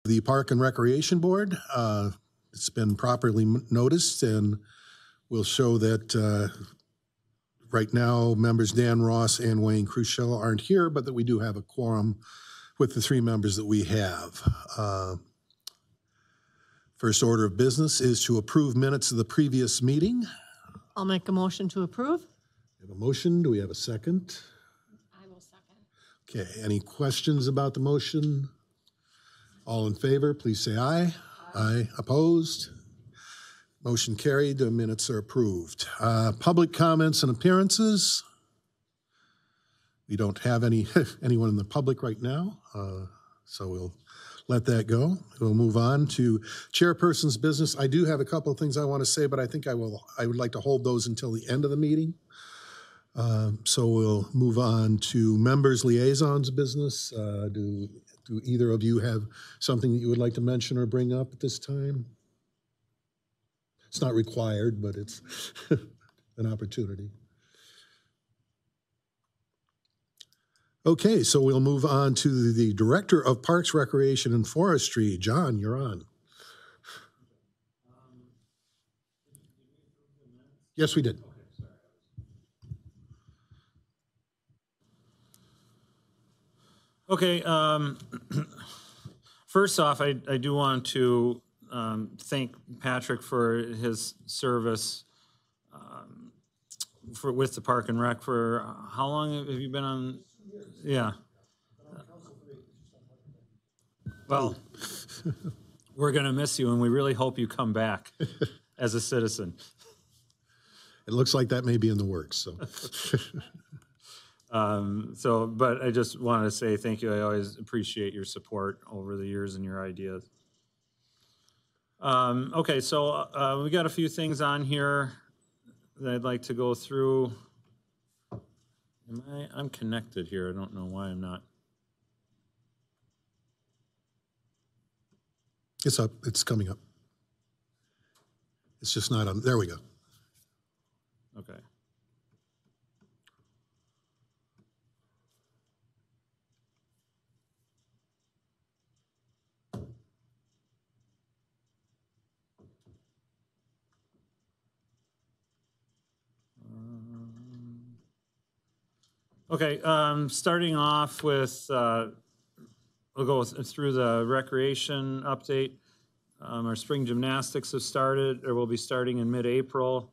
The Park and Recreation Board, it's been properly noticed, and we'll show that right now members Dan Ross and Wayne Crucial aren't here, but that we do have a quorum with the three members that we have. First order of business is to approve minutes of the previous meeting. I'll make a motion to approve. We have a motion. Do we have a second? I will second. Okay, any questions about the motion? All in favor, please say aye. Aye. Opposed? Motion carried. The minutes are approved. Public comments and appearances. We don't have anyone in the public right now, so we'll let that go. We'll move on to chairperson's business. I do have a couple of things I want to say, but I think I would like to hold those until the end of the meeting. So we'll move on to members' liaisons business. Do either of you have something that you would like to mention or bring up at this time? It's not required, but it's an opportunity. Okay, so we'll move on to the Director of Parks, Recreation, and Forestry. John, you're on. Yes, we did. Okay, first off, I do want to thank Patrick for his service with the Park and Rec for how long have you been on? Yeah. Well, we're going to miss you, and we really hope you come back as a citizen. It looks like that may be in the works, so. But I just wanted to say thank you. I always appreciate your support over the years and your ideas. Okay, so we got a few things on here that I'd like to go through. I'm connected here. I don't know why I'm not. It's up. It's coming up. It's just not on. There we go. Okay. Okay, starting off with, we'll go through the recreation update. Our spring gymnastics have started, or will be starting in mid-April.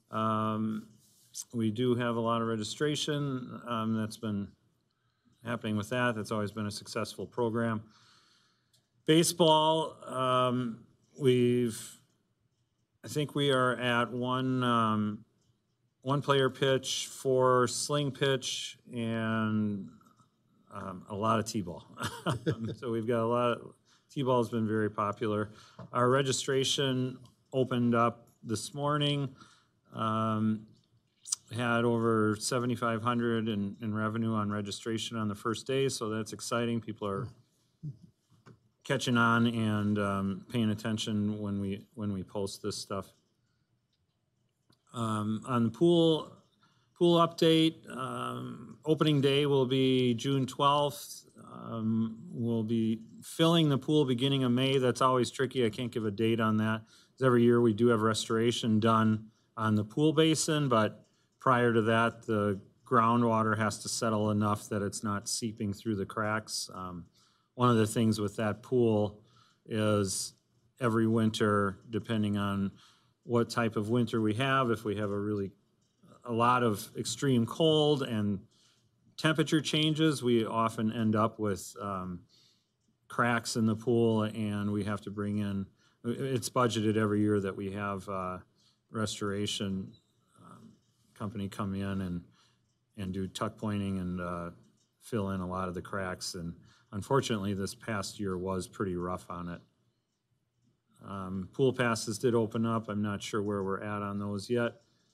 We do have a lot of registration that's been happening with that. That's always been a successful program. Baseball, I think we are at one player pitch, 4 sling pitch, and a lot of T-ball. So we've got a lot of, T-ball has been very popular. Our registration opened up this morning, had over $7,500 in revenue on registration on the first day, so that's exciting. People are catching on and paying attention when we post this stuff. On the pool update, opening day will be June 12th. We'll be filling the pool beginning of May. That's always tricky. I can't give a date on that. Because every year we do have restoration done on the pool basin, but prior to that, the groundwater has to settle enough that it's not seeping through the cracks. One of the things with that pool is every winter, depending on what type of winter we have, if we have a lot of extreme cold and temperature changes, we often end up with cracks in the pool, and we have to bring in, it's budgeted every year that we have restoration company come in and do tuck pointing and fill in a lot of the cracks. And unfortunately, this past year was pretty rough on it. Pool passes did open up. I'm not sure where we're at on those yet.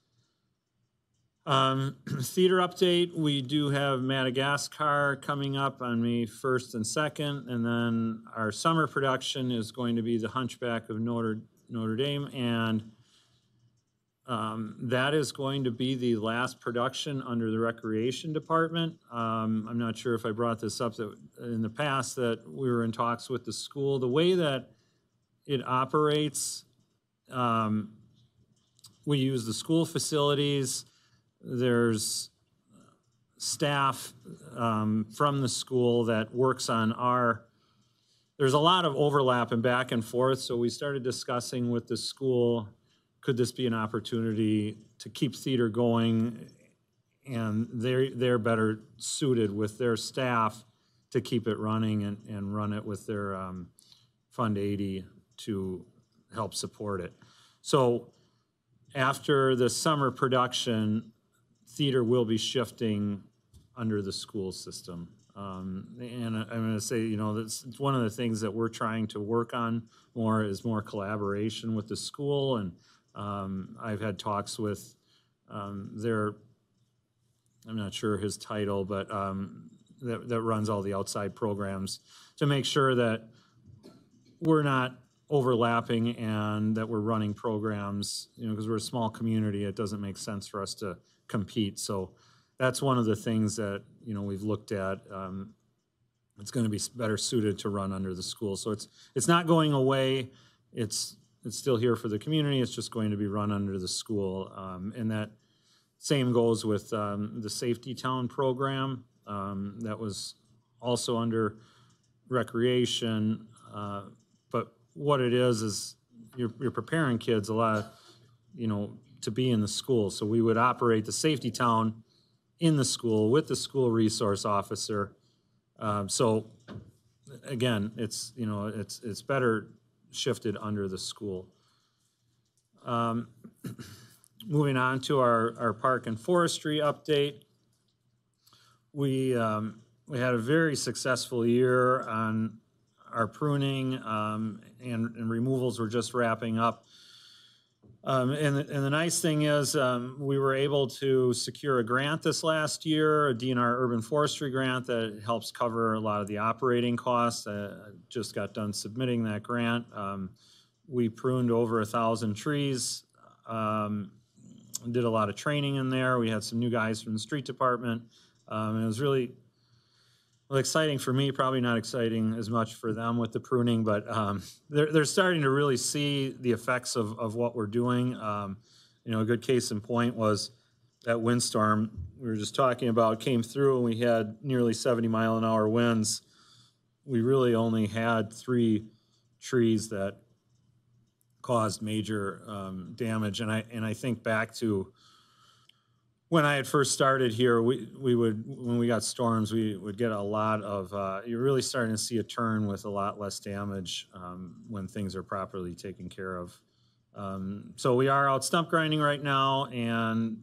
Theater update, we do have Madagascar coming up on May 1st and 2nd, and then our summer production is going to be The Hunchback of Notre Dame, and That is going to be the last production under the Recreation Department. I'm not sure if I brought this up in the past, that we were in talks with the school. The way that it operates, we use the school facilities. There's staff from the school that works on there's a lot of overlap and back and forth, so we started discussing with the school, could this be an opportunity to keep theater going? And they're better suited with their staff to keep it running and run it with their Fund 80 to help support it. So after the summer production, theater will be shifting under the school system. And I'm going to say, that's one of the things that we're trying to work on more is more collaboration with the school. And I've had talks with I'm not sure his title, but that runs all the outside programs to make sure that we're not overlapping and that we're running programs, because we're a small community, it doesn't make sense for us to compete. So that's one of the things that, we've looked at. It's going to be better suited to run under the school. So it's not going away. It's still here for the community. It's just going to be run under the school. And that same goes with the Safety Town program that was also under recreation. But what it is you're preparing kids a lot, to be in the school. So we would operate the Safety Town in the school with the school resource officer. So again, it's better shifted under the school. Moving on to our park and forestry update. We had a very successful year on our pruning, and removals were just wrapping up. And the nice thing is we were able to secure a grant this last year, a DNR Urban Forestry grant that helps cover a lot of the operating costs. I just got done submitting that grant. We pruned over 1,000 trees, did a lot of training in there. We had some new guys from the street department. And it was really exciting for me, probably not exciting as much for them with the pruning, but they're starting to really see the effects of what we're doing. A good case in point was that windstorm we were just talking about came through, and we had nearly 70-mile-an-hour winds. We really only had 3 trees that caused major damage, and I think back to when I had first started here, we would, when we got storms, we would get a lot of, you're really starting to see a turn with a lot less damage when things are properly taken care of. So we are out stump grinding right now, and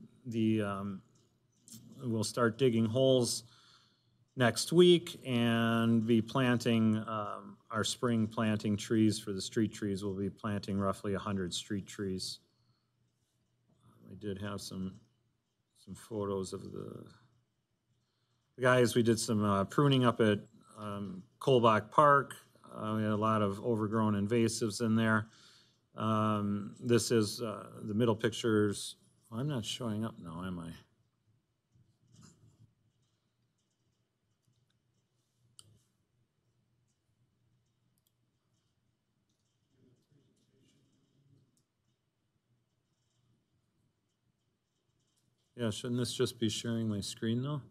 we'll start digging holes next week and be planting our spring planting trees for the street trees. We'll be planting roughly 100 street trees. I did have some photos of the guys. We did some pruning up at Kolbach Park. We had a lot of overgrown invasives in there. This is the middle pictures. I'm not showing up now, am I? Yeah, shouldn't this just be sharing my screen though?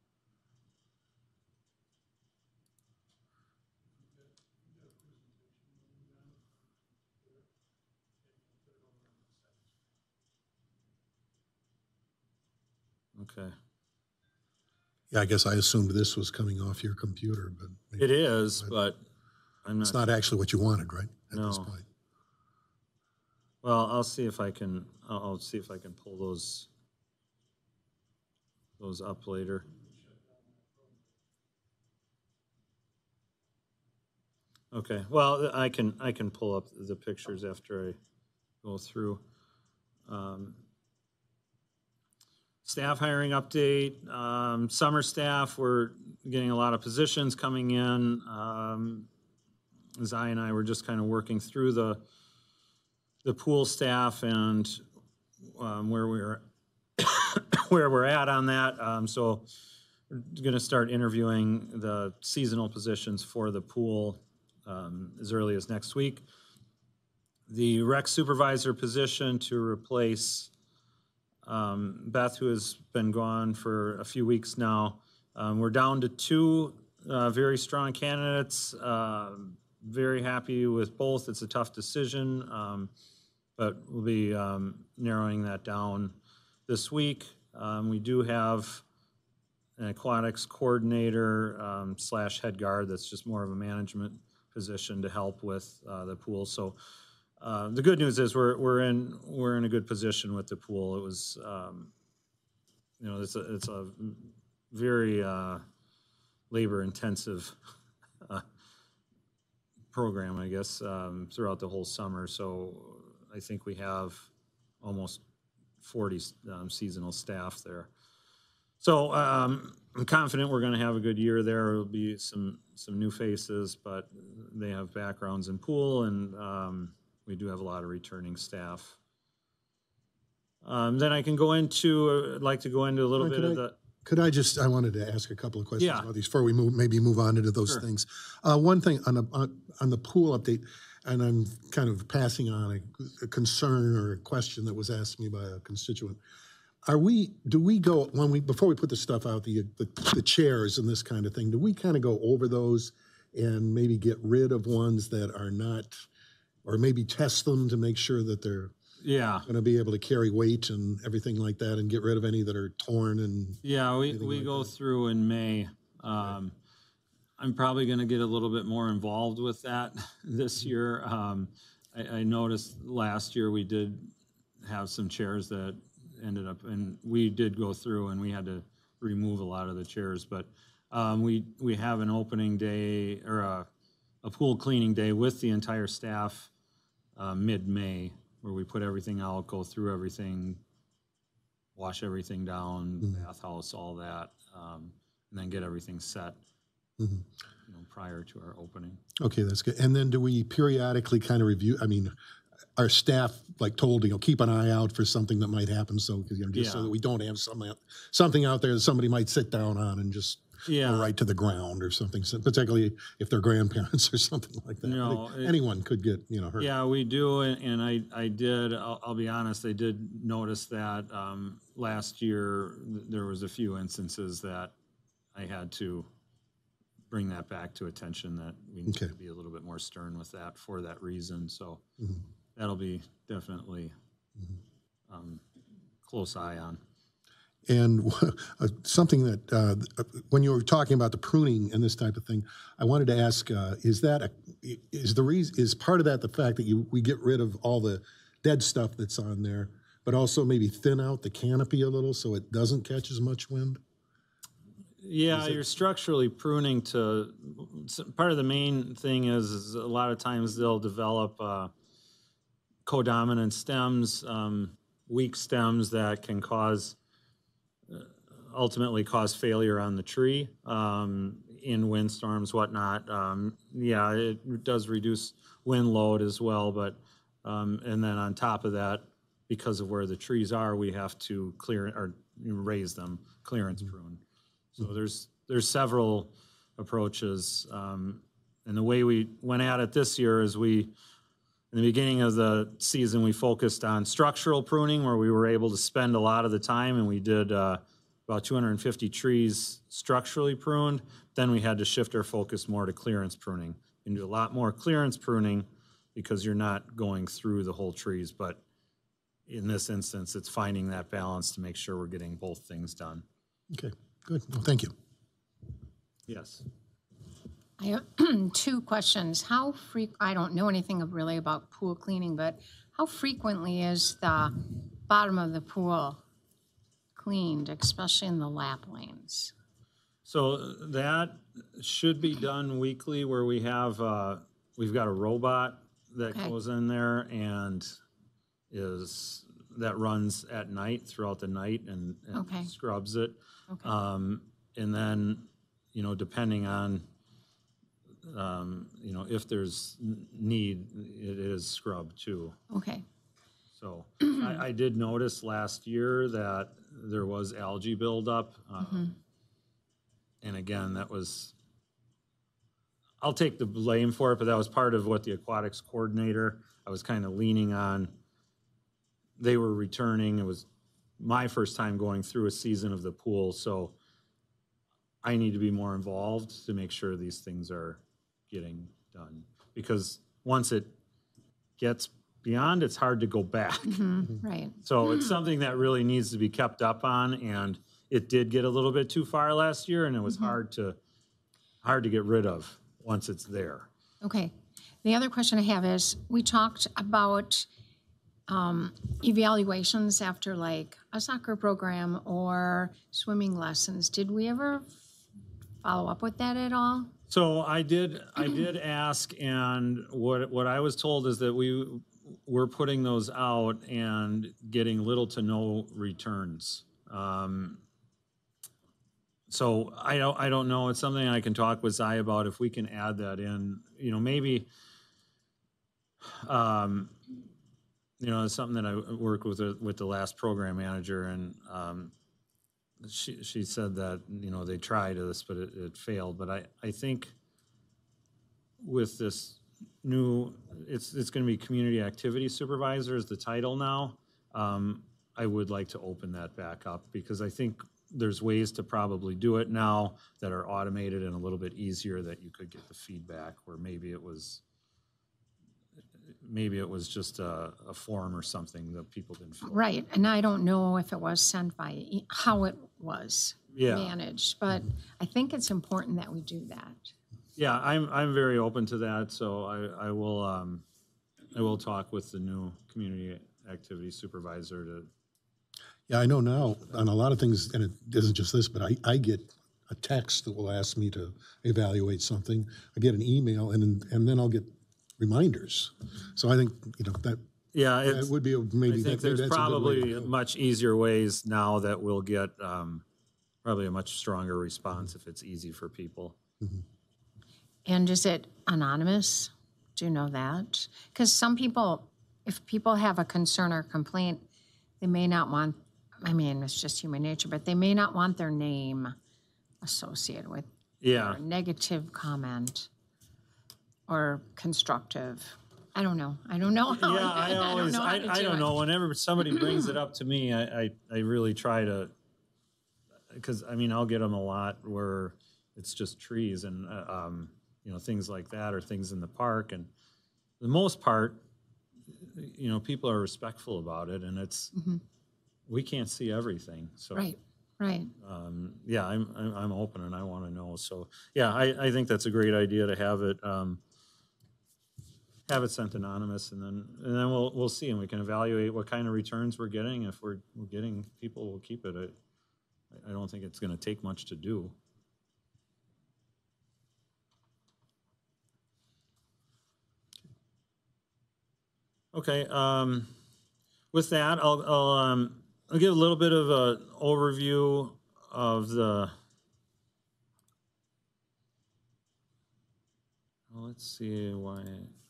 Okay. Yeah, I guess I assumed this was coming off your computer, but maybe It is, but I'm it's not. not actually what you wanted, right? At this No. point. Well, I'll see if I can. I'll see if I can pull those up later. Okay. Well, I can pull up the pictures after I go through. Staff hiring update. Summer staff, we're getting a lot of positions coming in. Zai and I were just kind of working through the pool staff, and where we're where we're at on that. So we're going to start interviewing the seasonal positions for the pool as early as next week. The rec supervisor position to replace Beth, who has been gone for a few weeks now. We're down to two very strong candidates. Very happy with both. It's a tough decision, but we'll be narrowing that down this week. We do have an aquatics coordinator slash head guard that's just more of a management position to help with the pool. So the good news is we're in a good position with the pool. It was it's a very labor intensive program, I guess, throughout the whole summer. So I think we have almost 40 seasonal staff there. So I'm confident we're going to have a good year there. There'll be some new faces, but they have backgrounds in pool, and we do have a lot of returning staff. Then I can go into, I'd like to go into a little bit of the... I wanted to ask a couple of questions Yeah. about these before we move on into those Sure. things. One thing on the pool update, and I'm kind of passing on a concern or a question that was asked me by a constituent. Do we go, before we put the stuff out, the chairs and this kind of thing, do we kind of go over those and maybe get rid of ones that are not, or maybe test them to make sure that they're Yeah. going to be able to carry weight and everything like that, and get rid of any that are torn and... Yeah, we like go that. through in May. I'm probably going to get a little bit more involved with that this year. I noticed last year we did have some chairs that ended up, and we did go through and we had to remove a lot of the chairs. But we have an opening day or a pool cleaning day with the entire staff mid-May, where we put everything out, go through everything, wash everything down, bathhouse, all that, and then get everything set prior to our opening. Okay, that's good. And then do we periodically kind of review, I mean, our staff like told, keep an eye out for something that might happen, so, just so Yeah. that we don't have something out there that somebody might sit down on and just Yeah. go right to the ground or something, so particularly if they're grandparents or something like that. No, Anyone could get, hurt. Yeah, we do, and I did, I'll be honest, I did notice that last year, there was a few instances that I had to bring that back to attention, that we need to Okay. be a little bit more stern with that for that reason, so that'll be definitely close eye on. And something that, when you were talking about the pruning and this type of thing, I wanted to ask, is part of that the fact that we get rid of all the dead stuff that's on there, but also maybe thin out the canopy a little so it doesn't catch as much wind? Yeah, you're structurally pruning part of the main thing is a lot of times they'll develop codominant stems, weak stems that can ultimately cause failure on the tree in windstorms, whatnot. Yeah, it does reduce wind load as well, but and then on top of that, because of where the trees are, we have to clear or raise them, clearance prune. So there's several approaches, and the way we went at it this year is in the beginning of the season, we focused on structural pruning, where we were able to spend a lot of the time, and we did about 250 trees structurally pruned. Then we had to shift our focus more to clearance pruning. You can do a lot more clearance pruning because you're not going through the whole trees, but in this instance, it's finding that balance to make sure we're getting both things done. Okay, good. Well, thank you. Yes. I have two questions. I don't know anything really about pool cleaning, but how frequently is the bottom of the pool cleaned, especially in the lap lanes? So that should be done weekly, where we've got a robot that Okay. goes in there and that runs at night, throughout the night, and Okay. scrubs it. Okay. And then, depending on, if there's need, it is scrubbed too. Okay. So I did notice last year that there was algae buildup. And again, that was, I'll take the blame for it, but that was part of what the aquatics coordinator, I was kind of leaning on. They were returning. It was my first time going through a season of the pool, so I need to be more involved to make sure these things are getting done. Because once it gets beyond, it's hard to go back. Right. So it's something that really needs to be kept up on, and it did get a little bit too far last year, and it was hard to get rid of once it's there. Okay. The other question I have is, we talked about evaluations after like a soccer program or swimming lessons. Did we ever follow up with that at all? So I did ask, and what I was told is that we're putting those out and getting little to no returns. So I don't know. It's something I can talk with Zai about if we can add that in. You know, maybe. It's something that I worked with the last program manager, and she said that they tried this, but it failed. But I think with this new, it's going to be community activity supervisor is the title now. I would like to open that back up, because I think there's ways to probably do it now that are automated and a little bit easier, that you could get the feedback, where maybe it was just a form or something that people didn't fill out. Right, and I don't know if it was sent by, how it was Yeah. managed, but I think it's important that we do that. Yeah, I'm very open to that, so I will talk with the new community activity supervisor to. Yeah, I know now on a lot of things, and it isn't just this, but I get a text that will ask me to evaluate something. I get an email, and then I'll get reminders. So I think, that Yeah, that would be maybe I think that's there's a good way probably to go. much easier ways now that we'll get probably a much stronger response if it's easy for people. And is it anonymous? Do you know that? Because some people, if people have a concern or complaint, they may not want, it's just human nature, but they may not want their name associated with Yeah. a negative comment or constructive. I don't know. I don't know how. Yeah, I always, how to I do don't it. know. Whenever somebody brings it up to me, I really try to, because I'll get them a lot where it's just trees and things like that, or things in the park, and for the most part, people are respectful about it, and it's we can't see everything, so Right. yeah, I'm open and I want to know. So yeah, I think that's a great idea to have it sent anonymous, and then we'll see, and we can evaluate what kind of returns we're getting. If we're getting people, we'll keep it. I don't think it's going to take much to do. Okay. With that, I'll give a little bit of an overview of the. Well, let's see why.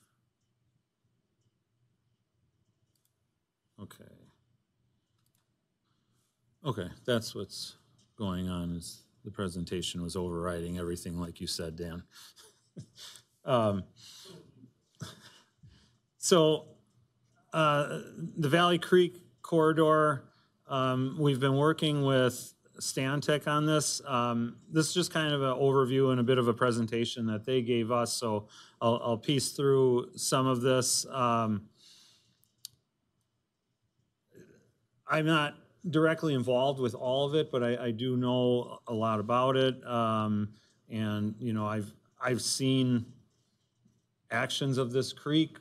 Okay, that's what's going on. Is the presentation was overriding everything, like you said, Dan. So the Valley Creek corridor, we've been working with Stantec on this. This is just kind of an overview and a bit of a presentation that they gave us, so I'll piece through some of this. I'm not directly involved with all of it, but I do know a lot about it. And I've seen actions of this creek,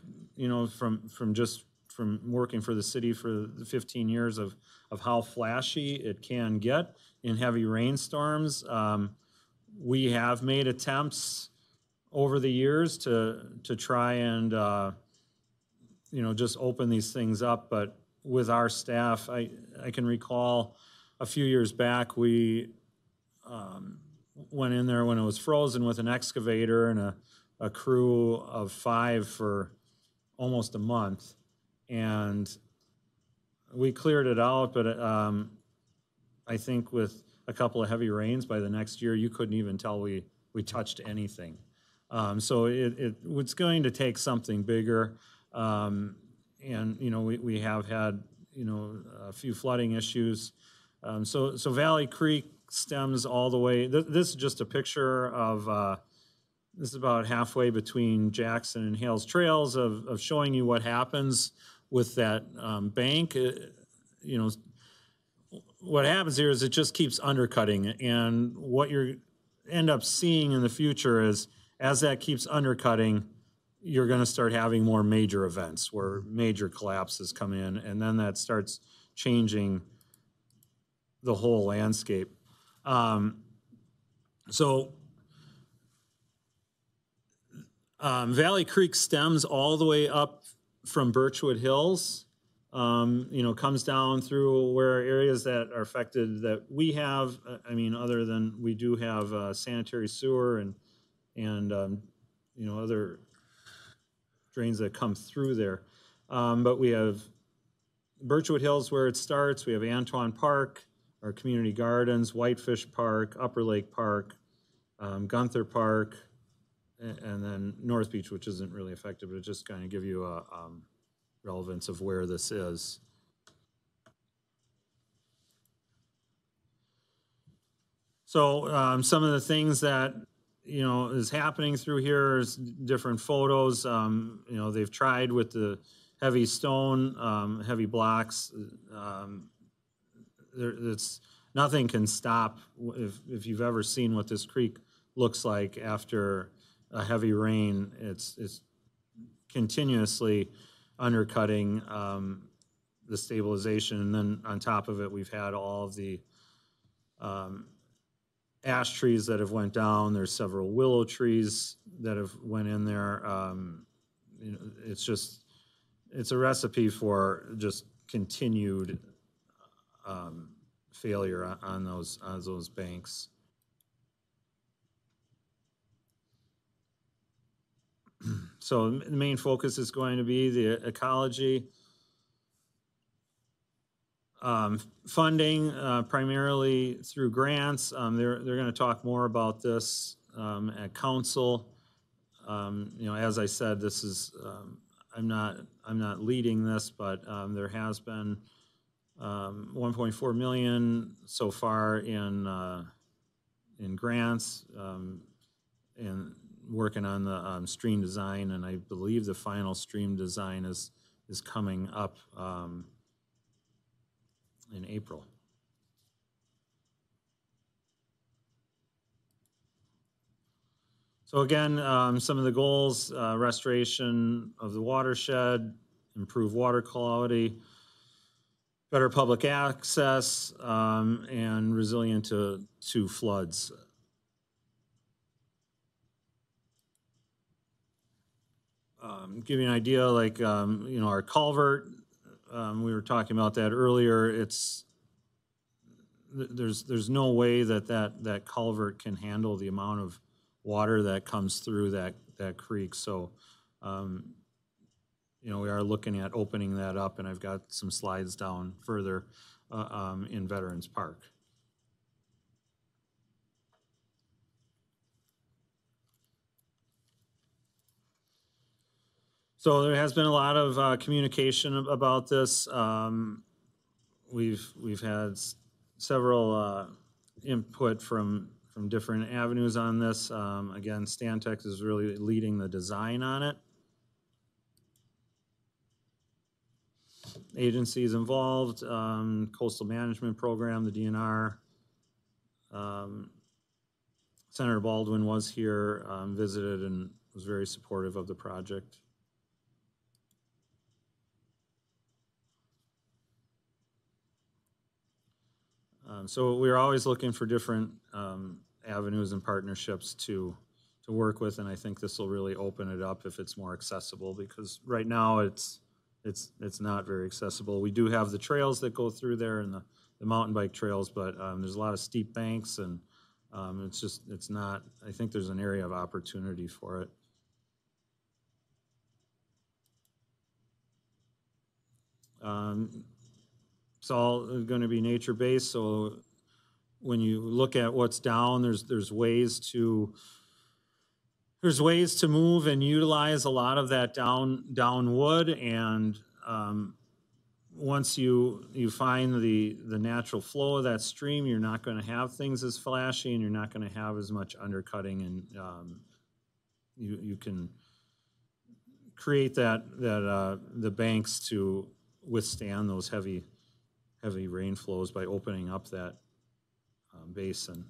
from working for the city for 15 years of how flashy it can get in heavy rainstorms. We have made attempts over the years to try and just open these things up, but with our staff, I can recall a few years back we went in there when it was frozen with an excavator and a crew of 5 for almost a month, and we cleared it out, but I think with a couple of heavy rains by the next year, you couldn't even tell we touched anything. So it's going to take something bigger. And, you know, we have had, you know, a few flooding issues. So Valley Creek stems all the way, this is just a picture of, this is about halfway between Jackson and Hales Trails of showing you what happens with that bank. You know, what happens here is it just keeps undercutting, and what you end up seeing in the future is as that keeps undercutting, you're going to start having more major events where major collapses come in, and then that starts changing the whole landscape. Valley Creek stems all the way up from Birchwood Hills, you know, comes down through where areas that are affected that we have. I mean, other than we do have sanitary sewer and you know, other drains that come through there. But we have Birchwood Hills where it starts. We have Antoine Park, our community gardens, Whitefish Park, Upper Lake Park, Gunther Park, and then North Beach, which isn't really affected, but it just kind of give you a relevance of where this is. So some of the things that, you know, is happening through here is different photos. You know, they've tried with the heavy stone, heavy blocks. It's nothing can stop. If you've ever seen what this creek looks like after a heavy rain, it's continuously undercutting the stabilization, and then on top of it, we've had all of the ash trees that have went down. There's several willow trees that have went in there. You know, it's a recipe for just continued failure on those banks. So the main focus is going to be the ecology. Funding primarily through grants. They're going to talk more about this at council. You know, as I said, this is I'm not leading this, but there has been 1.4 million so far in grants and working on the stream design, and I believe the final stream design is coming up in April. So again, some of the goals: restoration of the watershed, improve water quality, better public access, and resilient to floods. Give you an idea, like, you know, our culvert, we were talking about that earlier. There's no way that culvert can handle the amount of water that comes through that creek. So, you know, we are looking at opening that up, and I've got some slides down further in Veterans Park. So there has been a lot of communication about this. We've had several input from different avenues on this. Again, Stantec is really leading the design on it. Agencies involved, Coastal Management Program, the DNR. Senator Baldwin was here, visited, and was very supportive of the project. So we're always looking for different avenues and partnerships to work with, and I think this will really open it up if it's more accessible, because right now it's not very accessible. We do have the trails that go through there and the mountain bike trails, but there's a lot of steep banks, and it's not. I think there's an area of opportunity for it. It's all going to be nature-based, so when you look at what's down, there's ways to move and utilize a lot of that down wood, and once you find the natural flow of that stream, you're not going to have things as flashy, and you're not going to have as much undercutting, and you can create the banks to withstand those heavy rain flows by opening up that basin.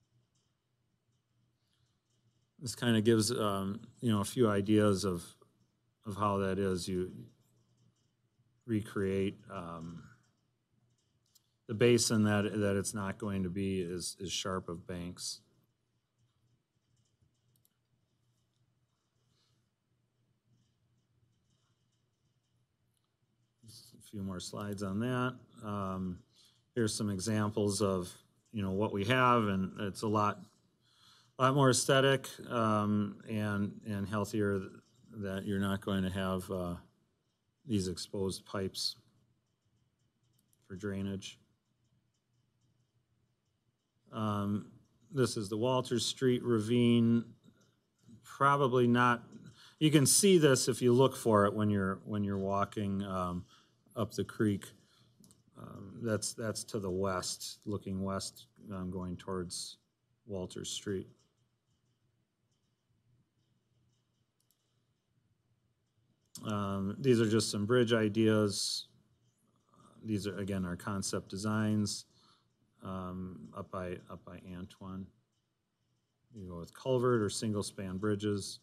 This kind of gives a few ideas of how that is. You recreate the basin that it's not going to be as sharp of banks. Just a few more slides on that. Here's some examples of what we have, and it's a lot more aesthetic and healthier, that you're not going to have these exposed pipes for drainage. This is the Walters Street ravine. Probably not. You can see this if you look for it when you're walking up the creek. That's to the west, looking west, going towards Walters Street. These are just some bridge ideas. These are, again, our concept designs up by Antoine. You go with culvert or single span bridges.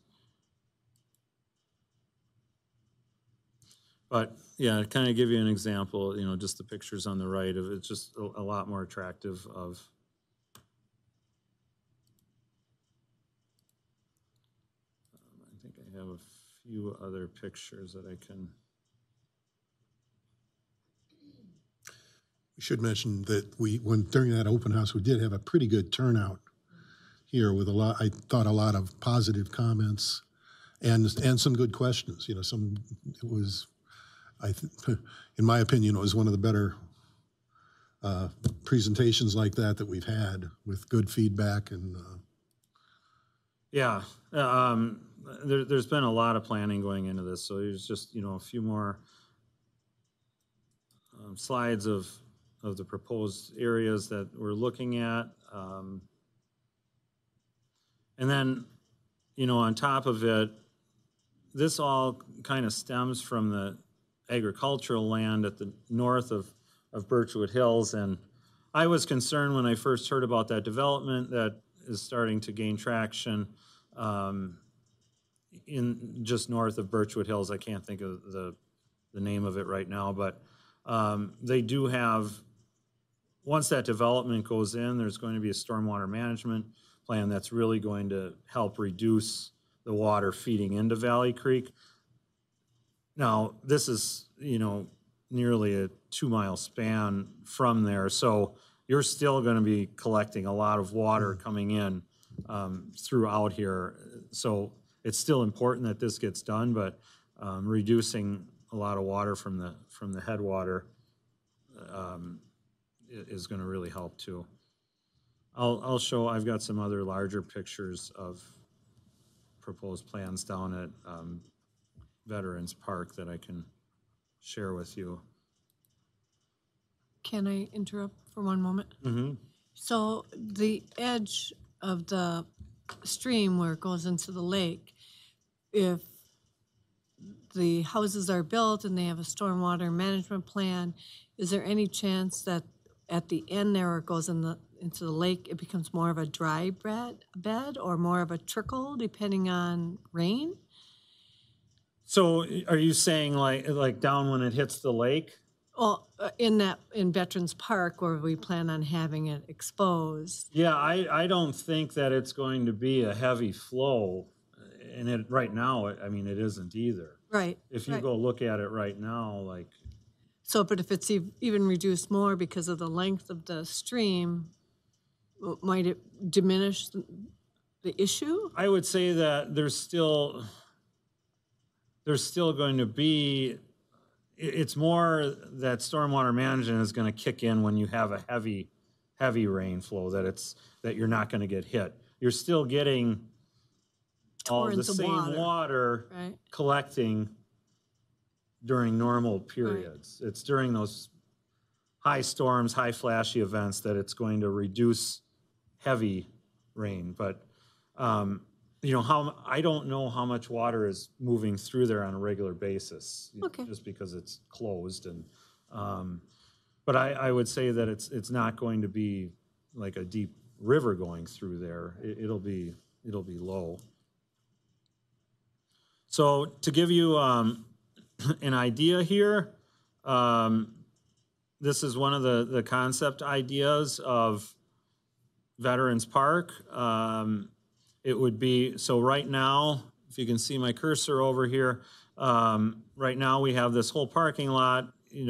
But yeah, to kind of give you an example, just the pictures on the right of it's just a lot more attractive of I think I have a few other pictures that I can. We should mention that during that open house, we did have a pretty good turnout here with I thought a lot of positive comments and some good questions. In my opinion, it was one of the better presentations like that we've had, with good feedback and. Yeah, there's been a lot of planning going into this, so there's just a few more slides of the proposed areas that we're looking at, and then on top of it, this all kind of stems from the agricultural land at the north of Birchwood Hills, and I was concerned when I first heard about that development that is starting to gain traction in just north of Birchwood Hills. I can't think of the name of it right now, but they do have, once that development goes in, there's going to be a stormwater management plan that's really going to help reduce the water feeding into Valley Creek. Now, this is, nearly a 2-mile span from there, so you're still going to be collecting a lot of water coming in throughout here. So it's still important that this gets done, but reducing a lot of water from the headwater is going to really help too. I'll show. I've got some other larger pictures of proposed plans down at Veterans Park that I can share with you. Can I interrupt for one moment? Mm-hmm. So the edge of the stream where it goes into the lake, if the houses are built and they have a stormwater management plan, is there any chance that at the end there, where it goes into the lake, it becomes more of a dry bed or more of a trickle depending on rain? So are you saying like down when it hits the lake? Well, in Veterans Park where we plan on having it exposed. Yeah, I don't think that it's going to be a heavy flow, and it right now, I mean, it isn't either. Right. If you right. go look at it right now, like. So, but if it's even reduced more because of the length of the stream, might it diminish the issue? I would say that there's still going to be, it's more that stormwater management is gonna kick in when you have a heavy rain flow, that you're not gonna get hit. You're still getting all the Torrents of same water right? collecting during normal periods. It's during those high storms, high flashy events that it's going to reduce heavy rain. But, I don't know how much water is moving through there on a regular basis. Okay. Just because it's closed and, but I would say that it's not going to be like a deep river going through there. It'll be low. So to give you an idea here, this is one of the concept ideas of Veterans Park. It would be, so right now, if you can see my cursor over here, right now we have this whole parking lot,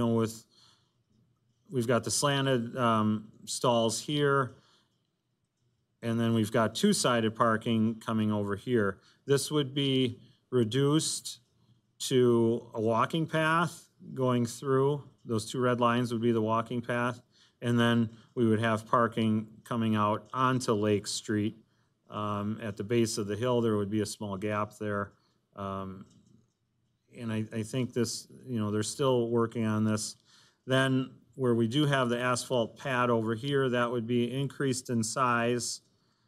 we've got the slanted stalls here, and then we've got two-sided parking coming over here. This would be reduced to a walking path going through. Those two red lines would be the walking path. And then we would have parking coming out onto Lake Street. At the base of the hill, there would be a small gap there. And I think this, they're still working on this. Then where we do have the asphalt pad over here, that would be increased in size.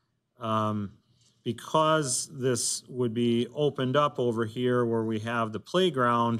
Because this would be opened up over here where we have the playground,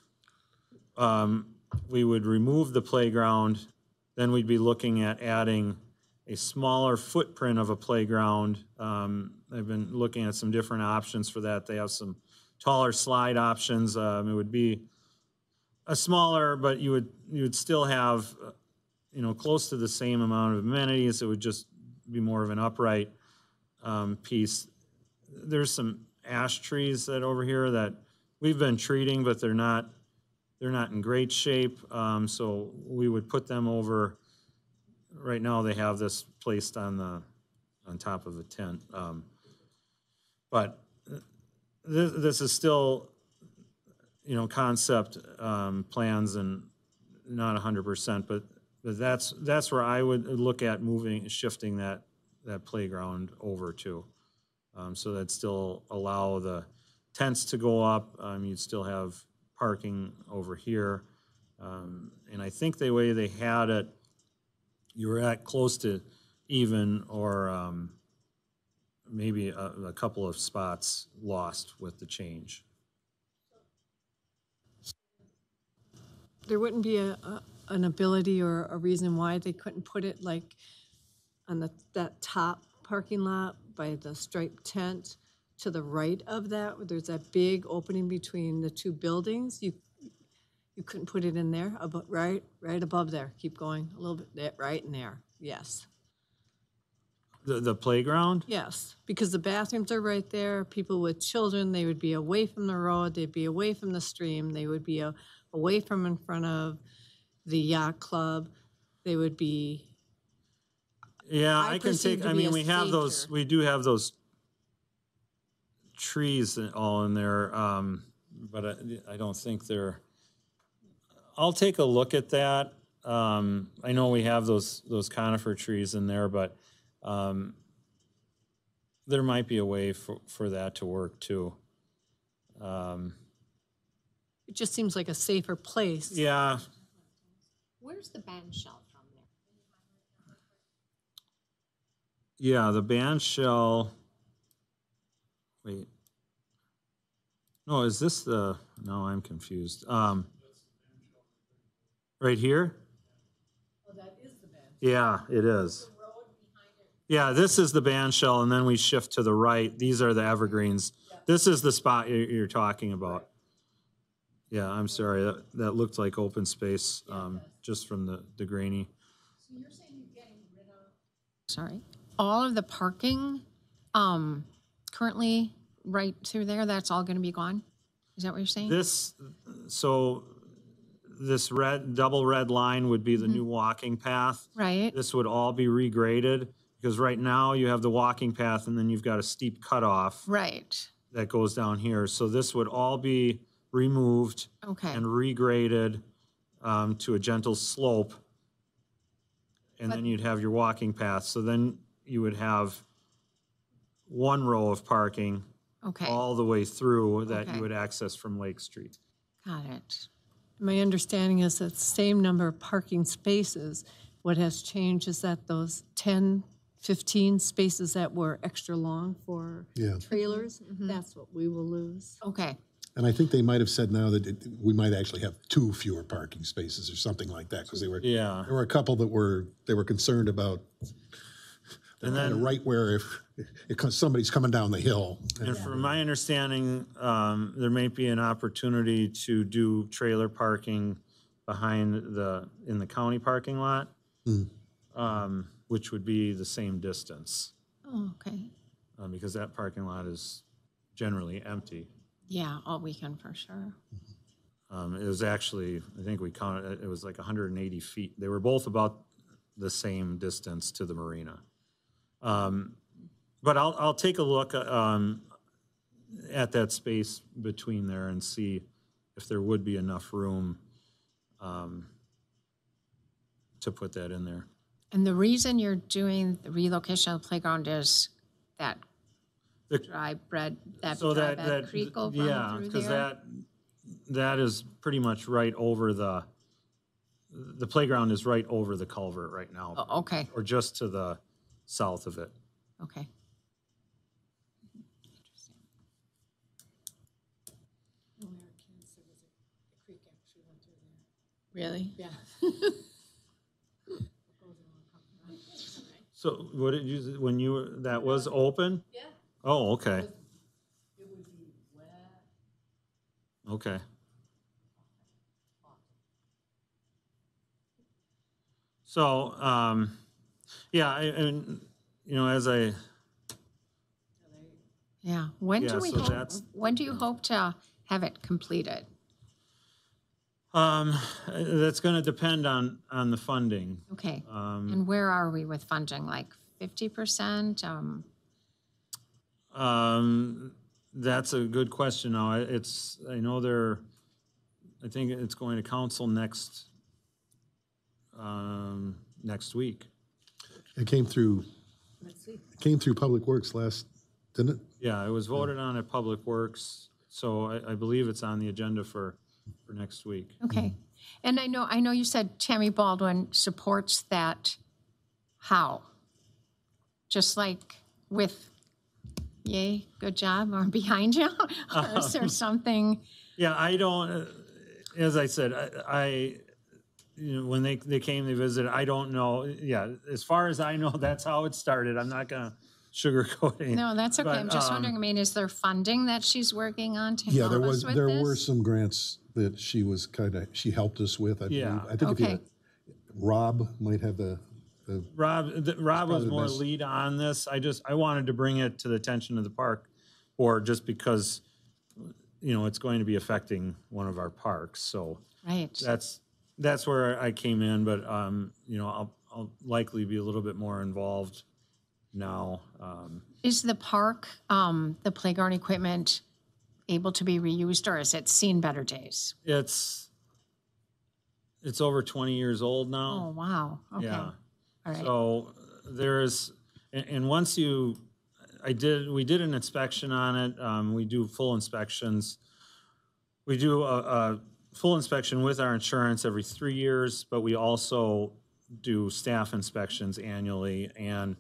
we would remove the playground. Then we'd be looking at adding a smaller footprint of a playground. I've been looking at some different options for that. They have some taller slide options. It would be a smaller, but you would still have, close to the same amount of amenities. It would just be more of an upright piece. There's some ash trees that over here that we've been treating, but they're not in great shape. So we would put them over. Right now they have this placed on top of a tent. But this is still, concept plans and not 100%, but that's where I would look at shifting that playground over to. So that still allow the tents to go up. You'd still have parking over here. And I think the way they had it, you were at close to even or maybe a couple of spots lost with the change. There wouldn't be an ability or a reason why they couldn't put it like on that top parking lot by the striped tent to the right of that, where there's that big opening between the two buildings. You couldn't put it in there, right above there. Keep going a little bit, right in there. Yes. The playground? Yes, because the bathrooms are right there. People with children, they would be away from the road. They'd be away from the stream. They would be away from in front of the yacht club. They would be. Yeah, I I can perceive take, to I be mean, a we have those, safer. we do have those trees all in there, but I don't think they're, I'll take a look at that. I know we have those conifer trees in there, but there might be a way for that to work too. It just seems like a safer place. Yeah, Where's the band shell from there? yeah, the band shell, wait. No, is this no, I'm confused. Right here? Oh, that is the band. Yeah, it is. Yeah, this is the band shell, and then we shift to the right. These are the evergreens. This is the spot you're talking about. Yeah, I'm sorry. That looked like open space just from the grainy. So you're saying you're getting rid of? Sorry. All of the parking currently right through there, that's all going to be gone? Is that what you're saying? This double red line would be the new walking path. Right. This would all be regraded because right now you have the walking path and then you've got a steep cutoff Right. that goes down here. So this would all be removed Okay, and regraded to a gentle slope. And then you'd have your walking path. So then you would have one row of parking okay, all the way through that Okay. you would access from Lake Street. got it. My understanding is that same number of parking spaces. What has changed is that those 10, 15 spaces that were extra long for Yeah. trailers, that's what we will lose. Okay, And I think they might have said now that we might actually have 2 fewer parking spaces or something like that, because Yeah. there were a couple that they were concerned about. And Kind of then, right where if somebody's coming down the hill. and from my understanding, there may be an opportunity to do trailer parking behind in the county parking lot, which would be the same distance, oh, okay. because that parking lot is generally empty. Yeah, all weekend for sure. It was actually, I think we counted, it was like 180 feet. They were both about the same distance to the marina. But I'll take a look at that space between there and see if there would be enough room to put that in there. And the reason you're doing the relocation of the playground is that The- dry bed, that So dry that, bed creek will yeah, run through because there? that is pretty much right over the playground is right over the culvert right now, Oh, okay, or just to the south of it. okay. Really? Yeah. So what did you, when you, that was open? Yeah. Oh, okay. It would be wet. Okay. So, yeah, and, as I, Yeah, when Yeah, do we so hope, that's- when do you hope to have it completed? that's gonna depend on the funding. Okay, and where are we with funding, like 50%? That's a good question now. I know I think it's going to council next week. It came through Public Works didn't it? Yeah, it was voted on at Public Works, so I believe it's on the agenda for next week. Okay, and I know you said Tammy Baldwin supports that. How? Just like with, yay, good job, or behind you? Or is there something? Yeah, I don't, as I said, when they came, they visited, I don't know. Yeah, as far as I know, that's how it started. I'm not gonna sugarcoat it. No, that's okay. I'm But, just wondering, I mean, is there funding that she's working on to Yeah, help us with there were this? some grants that she helped us with, I believe. Yeah. I think Okay. Rob might have the Rob was the more best. lead on this. I wanted to bring it to the attention of the park board just because, it's going to be affecting one of our parks. So Right, that's where I came in, but, I'll likely be a little bit more involved now. is the park, the playground equipment able to be reused, or has it seen better days? It's over 20 years old Oh, now. wow, okay, Yeah. all right, So there's, and once we did an inspection on it. We do full inspections. We do a full inspection with our insurance every 3 years, but we also do staff inspections annually. And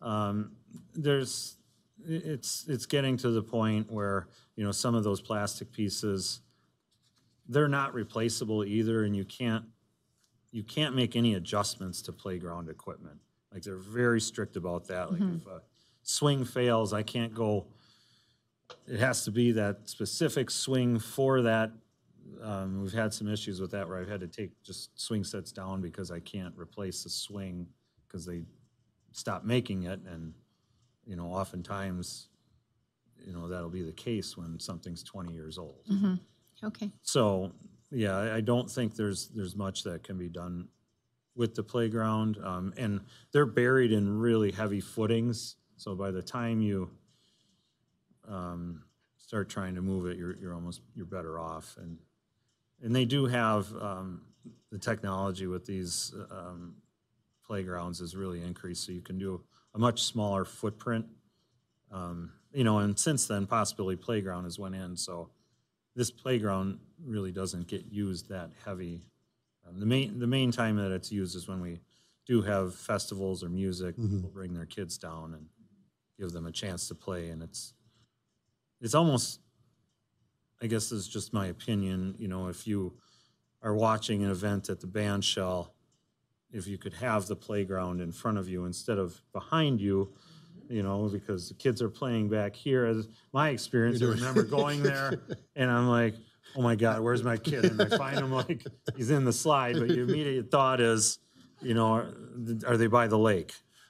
it's getting to the point where, some of those plastic pieces, they're not replaceable either, and you can't make any adjustments to playground equipment. Like, they're very strict about that. Like, if a swing fails, I can't go, it has to be that specific swing for that. We've had some issues with that where I've had to take just swing sets down because I can't replace the swing because they stopped making it. And, oftentimes, that'll be the case when something's 20 years old. okay, So, yeah, I don't think there's much that can be done with the playground. And they're buried in really heavy footings. So by the time you start trying to move it, you're better off. And they do have, the technology with these playgrounds is really increased, so you can do a much smaller footprint. And since then, Possibility Playground has went in, so this playground really doesn't get used that heavy. The main time that it's used is when we do have festivals or music. People bring their kids down and give them a chance to play, and it's almost, I guess this is just my opinion, if you are watching an event at the band shell, if you could have the playground in front of you instead of behind you, because the kids are playing back here. As my experience, I remember going there and I'm like, oh my God, where's my kid? And I find him like, he's in the slide, but your immediate thought is, are they by the lake?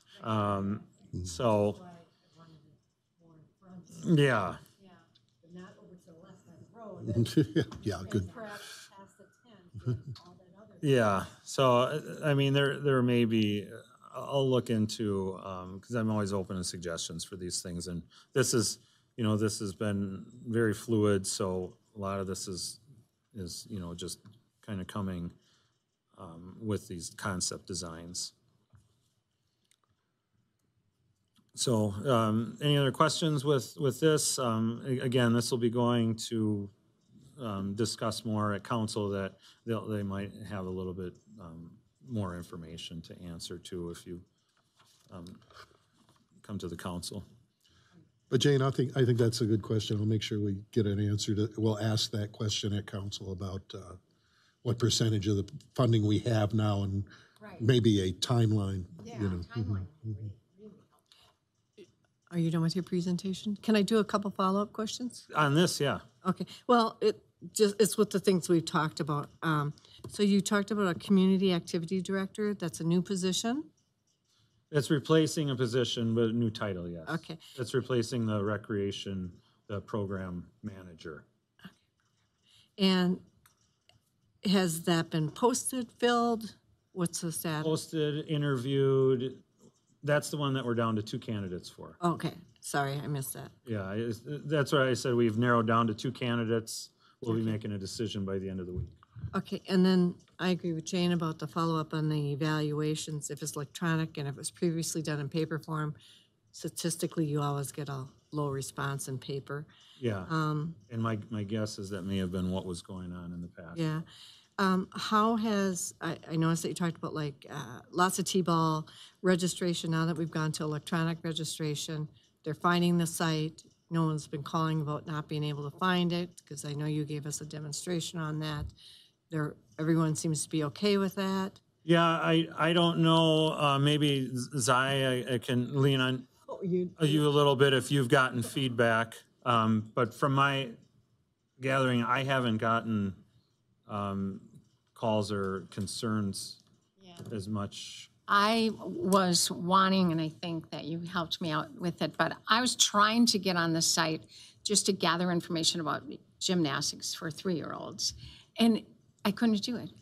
So, yeah. Not over to the left side of the road. Yeah, good. Perhaps past the 10, all that other. Yeah, so, I mean, there may be, I'll look into, because I'm always open to suggestions for these things, and this is, this has been very fluid, so a lot of this is just kind of coming with these concept designs. So, any other questions with this? Again, this will be going to discuss more at council, that they might have a little bit more information to answer to if you come to the council. But Jane, I think that's a good question. I'll make sure we get an answer to, we'll ask that question at council about what percentage of the funding we have now, and maybe a timeline. Timeline. Are you done with your presentation? Can I do a couple follow-up questions? On this, yeah. Okay, well, it's with the things we've talked about. So you talked about a community activity director, that's a new position? It's replacing a position with a new title, yes. Okay. It's replacing the recreation, the program manager. And has that been posted, filled? What's the status? Posted, interviewed, that's the one that we're down to 2 candidates for. Okay, sorry, I missed that. Yeah, that's why I said we've narrowed down to 2 candidates. We'll be making a decision by the end of the week. Okay, and then I agree with Jane about the follow-up on the evaluations. If it's electronic and if it was previously done in paper form, statistically, you always get a low response in paper. Yeah, and my guess is that may have been what was going on in the past. Yeah. How has, I noticed that you talked about lots of T-ball registration, now that we've gone to electronic registration, they're finding the site. No one's been calling about not being able to find it, because I know you gave us a demonstration on that. Everyone seems to be okay with that. Yeah, I don't know, maybe Zai, I can lean on you a little bit if you've gotten feedback. But from my gathering, I haven't gotten calls or concerns as much. I was wanting, and I think that you helped me out with it, but I was trying to get on the site just to gather information about gymnastics for 3-year-olds, and I couldn't do it.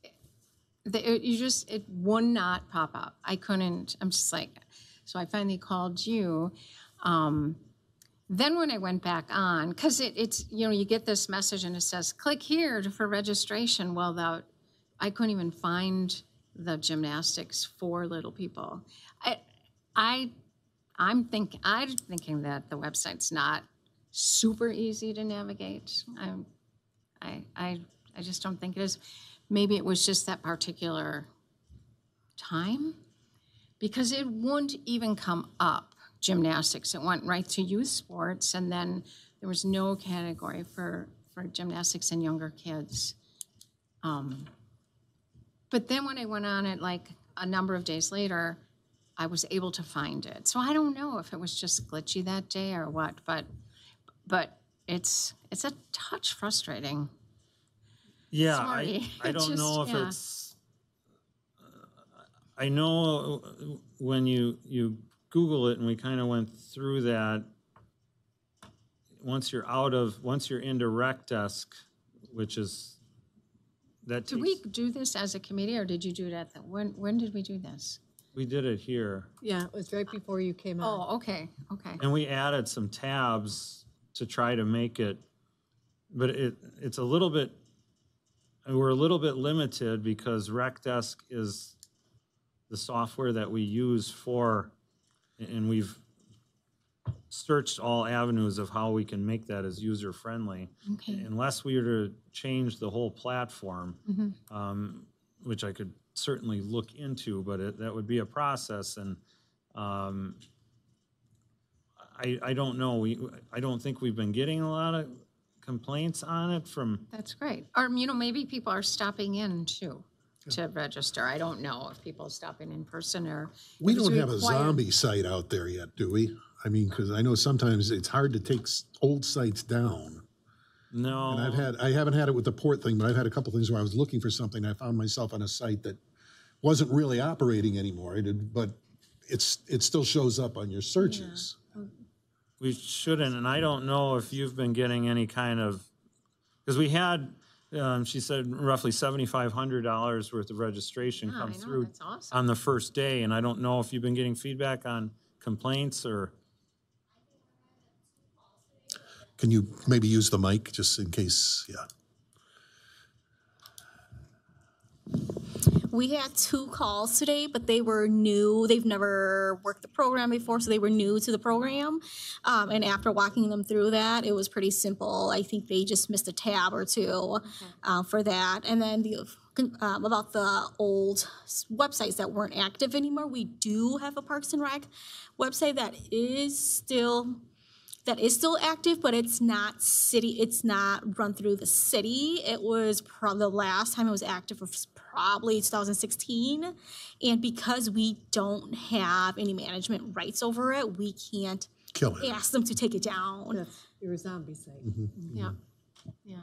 It would not pop up. I couldn't, I'm just like, so I finally called you. Then when I went back on, because it's, you get this message and it says, click here for registration. Well, I couldn't even find the gymnastics for little people. I'm thinking that the website's not super easy to navigate. I just don't think it is. Maybe it was just that particular time, because it wouldn't even come up, gymnastics. It went right to youth sports, and then there was no category for gymnastics and younger kids. But then when I went on it, like a number of days later, I was able to find it. So I don't know if it was just glitchy that day or what, but it's a touch frustrating. Yeah, Sorry. I don't know if Yeah. it's, I know when you Google it, and we kind of went through that, once you're into RecDesk, which is, that Did we do this as a committee, or did you do it when did we do this? we did it here. Yeah, it was right before you came on. Oh, okay. And we added some tabs to try to make it, but it's a little bit, we're a little bit limited because RecDesk is the software that we use for, and we've searched all avenues of how we can make that as user-friendly. Okay. Unless we were to change the whole platform, which I could certainly look into, but that would be a process, and I don't know. I don't think we've been getting a lot of complaints on it from, That's great. Or, maybe people are stopping in too to register. I don't know if people are stopping in person or. We if it's don't have a required. zombie site out there yet, do we? I mean, because I know sometimes it's hard to take old sites down. no. And I haven't had it with the port thing, but I've had a couple things where I was looking for something. I found myself on a site that wasn't really operating anymore, but it still shows up on your searches. We shouldn't, and I don't know if you've been getting any kind of, because we had, she said roughly $7,500 worth of registration Yeah, come I know, through that's awesome. on the first day, and I don't know if you've been getting feedback on complaints or. Can you maybe use the mic just in case? Yeah. We had 2 calls today, but they were new. They've never worked the program before, so they were new to the program. And after walking them through that, it was pretty simple. I think they just missed a tab or two for that. And then about the old websites that weren't active anymore, we do have a Parks and Rec website that is still active, but it's not run through the city. It was the last time it was active was probably 2016. And because we don't have any management rights over it, we can't Kill it. ask them to take it down. That's your zombie site. Yeah. Yeah.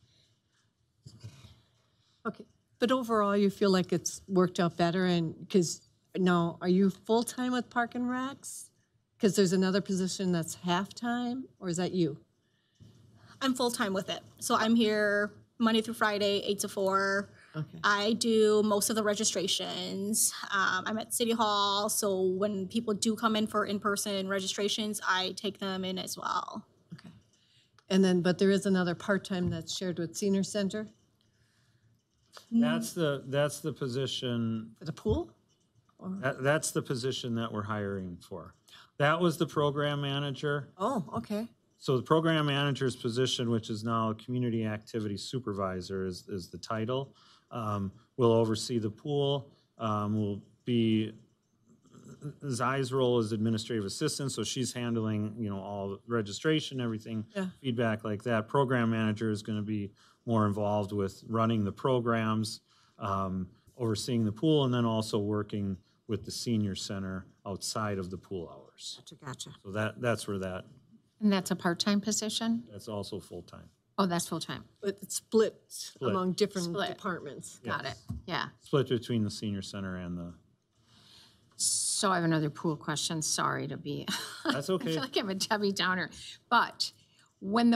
Okay, but overall, you feel like it's worked out better, and, because, now, are you full-time with Park and Recs? Because there's another position that's half-time, or is that you? I'm full-time with it. So I'm here Monday through Friday, 8 to 4. Okay. I do most of the registrations. I'm at City Hall, so when people do come in for in-person registrations, I take them in as well. Okay. And then, but there is another part-time that's shared with Senior Center That's the position, for the pool? that's the position that we're hiring for. That was the program manager. Oh, okay. So the program manager's position, which is now community activity supervisor, is the title. Will oversee the pool. Will be, Zai's role is administrative assistant, so she's handling, all the registration, everything, feedback like that. Program manager is going to be more involved with running the programs, overseeing the pool, and then also working with the senior center outside of the pool hours. Gotcha. So that's where And that's a part-time position? that's also full-time. Oh, that's full-time. But it's split among different Split. departments. Got it. Yeah. Split between the senior center and the, So I have another pool question. Sorry to be. that's I okay. feel like I'm a Debbie Downer. But when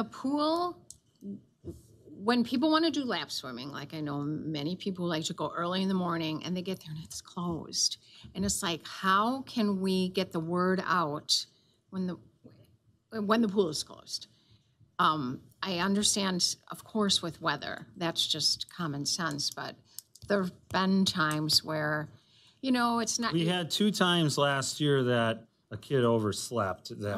people want to do lap swimming, like I know many people like to go early in the morning and they get there and it's closed. And it's like, how can we get the word out when the pool is closed? I understand, of course, with weather, that's just common sense, but there've been times where, it's not. We had 2 times last year that a kid overslept. That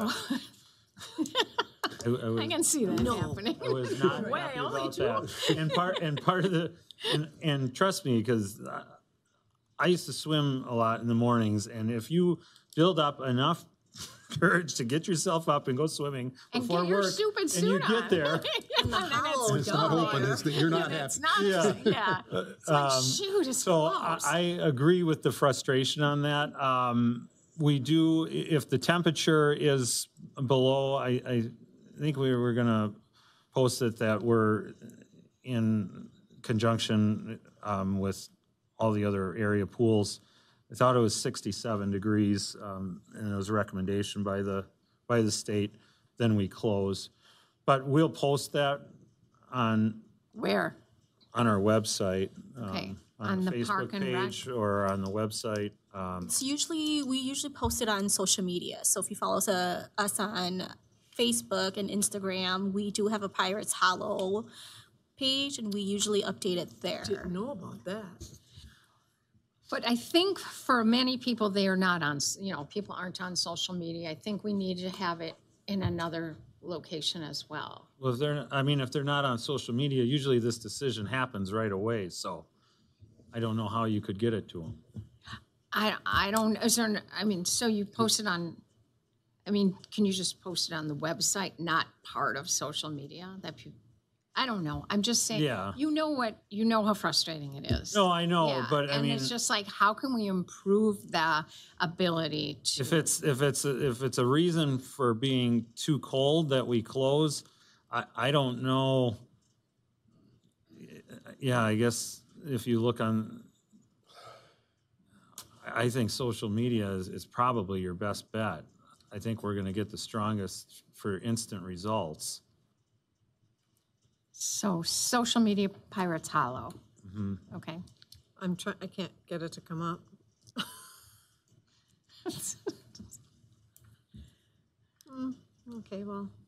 I can see that happening. I was not happy about that. And part of the, and trust me, because I used to swim a lot in the mornings, and if you build up enough courage to get yourself up and go swimming And before get your work, stupid and suit you on. get there, And the hollow It's not open, it's that you're not happy. It's not, yeah. It's like, shoot, it's so close. I agree with the frustration on that. We do, if the temperature is below, I think we were going to post it that we're in conjunction with all the other area pools. I thought it was 67 degrees, and it was a recommendation by the state. Then we close, but we'll post that on Where? our website, Okay, on on the the Facebook Park and Rec? page or on the website. We usually post it on social media. So if you follow us on Facebook and Instagram, we do have a Pirates Hollow page, and we usually update it there. Didn't know about that. But I think for many people, they are not on, people aren't on social media. I think we need to have it in another location as well. Well, if they're not on social media, usually this decision happens right away, so I don't know how you could get it to them. I don't, so you post it on, can you just post it on the website, not part of social media that people, I don't know. I'm just saying, Yeah. you know how frustrating it is. No, I know, Yeah, but and it's just like, how can we improve the ability to? if it's a reason for being too cold that we close, I don't know. Yeah, I guess if you look on, I think social media is probably your best bet. I think we're going to get the strongest for instant results. So social media Pirates Hollow. Okay. I can't get it to come up. Okay,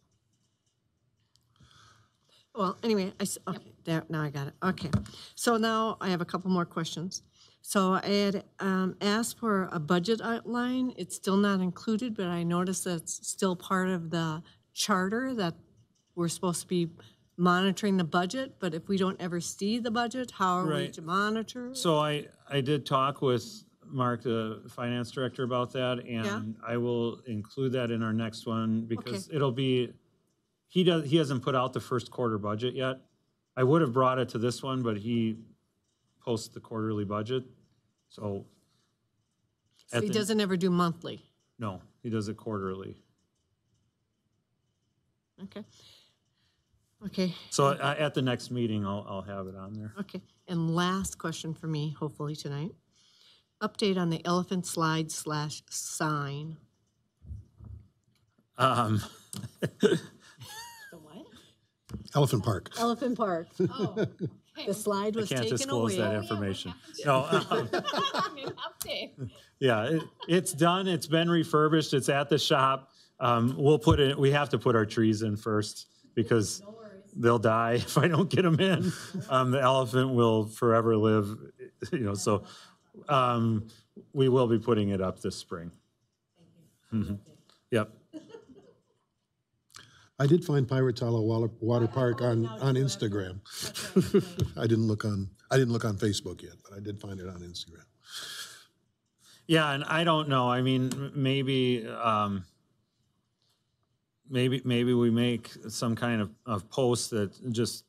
well, anyway, okay, there, now I got it. Okay, so now I have a couple more questions. So I had asked for a budget outline. It's still not included, but I noticed that it's still part of the charter that we're supposed to be monitoring the budget, but if we don't ever see the budget, how are we Right. to monitor? So I did talk with Mark, the finance director, about that, and I will include that in our next one because it'll be, he hasn't put out the first quarter budget yet. I would have brought it to this one, but he posts the quarterly budget, so. So he doesn't ever do monthly? No, he does it quarterly. Okay. Okay, So at the next meeting, I'll have it on there. okay. And last question for me, hopefully tonight. Update on the elephant slide / sign. The what? Elephant Park. Elephant Park. Oh, The slide was Can't taken disclose away. that information. No, Update. yeah, it's done. It's been refurbished. It's at the shop. We have to put our trees in first because they'll die if I don't get them in. The elephant will forever live, so we will be putting it up this spring. Yep. I did find Pirates Hollow Water Park on Instagram. I didn't look on Facebook yet, but I did find it on Instagram. Yeah, and I don't know. I mean, maybe we make some kind of post that just